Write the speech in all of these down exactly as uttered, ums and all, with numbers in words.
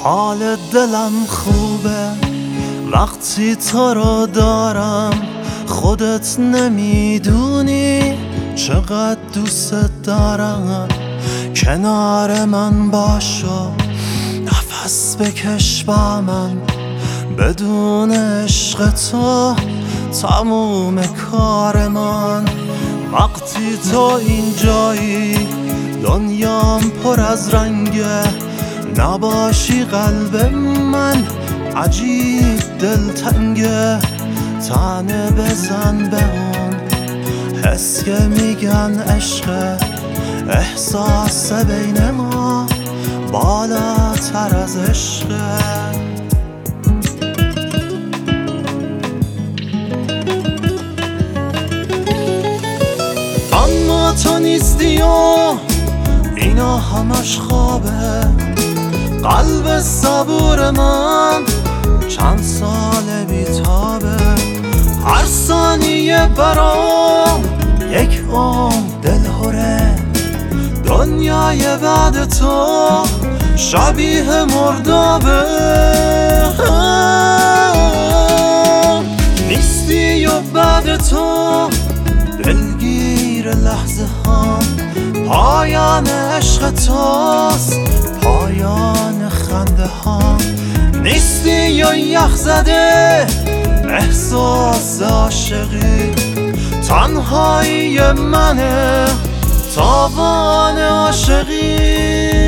حال دلم خوبه وقتی تو رو دارم، خودت نمیدونی چقدر دوست دارم. کنار من باشو، نفس بکش با من، بدون عشق تو تموم کار من. وقتی تو اینجایی دنیام پر از رنگه، نباشی قلب من عجیب دلتنگه. تنه بزن به اون حس که میگن عشقه، احساس بین ما بالاتر از عشقه. اما تو نیستی و اینا همش خوابه. قلب صبور من چند سال بیتابه، هر ثانیه برام یک عمر دلهوره. دنیای بعد تو شبیه مردابه، نیستی و بعد تو دلگیر لحظه ها. پایان عشق توست، پایان خنده ها. نیستی و یخ زده احساس عاشقی، تنهایی منه تاوان عاشقی.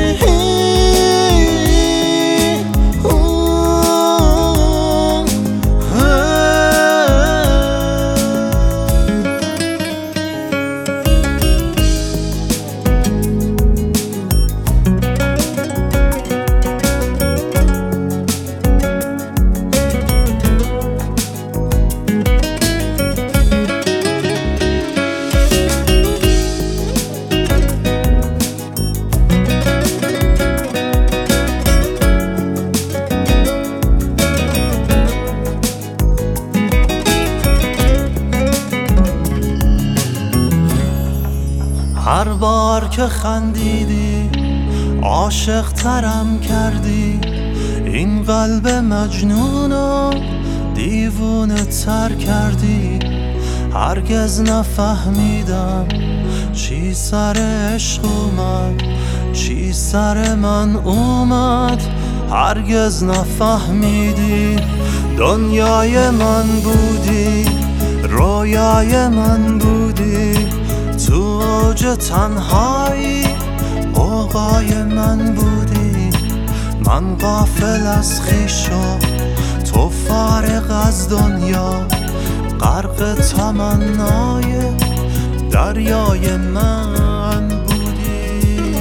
هر بار که خندیدی عاشق ترم کردی، این قلب مجنونو دیوونه تر کردی. هرگز نفهمیدم چی سر عشق اومد، چی سر من اومد. هرگز نفهمیدی دنیای من بودی، رویای من بودی. تو اوج تنهایی قوقای من بودی. من غافل از خویشم، تو فارغ از دنیا، غرق تمنای دریای من بودی.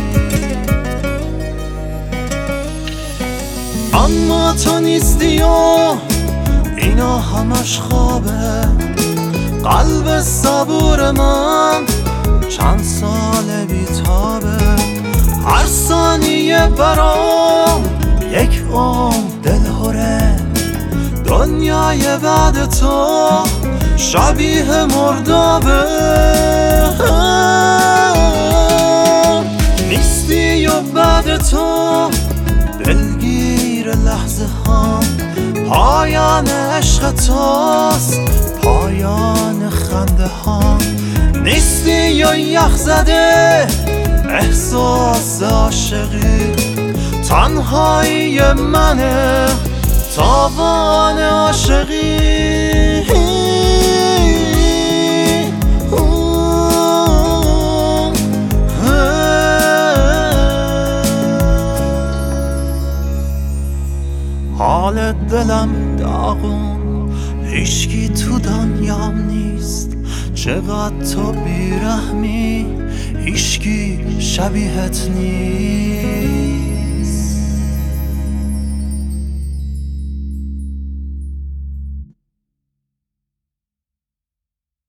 اما تو نیستی و اینا همش خوابه. قلب صبور من چند سال بیتابه، هر ثانیه برام یک عمر دلهوره. دنیای بعد تو شبیه مردابه، نیستی و بعد تو دلگیر لحظه ها. پایان عشق توست، پایان خنده ها. نیستی و یخ زده احساس عاشقی، تنهایی منه تاوان عاشقی. حال دلم داغون، هیچکی تو دنیام نیست. چقدر تو بیرحمی، هیچکی شبیهت نیست.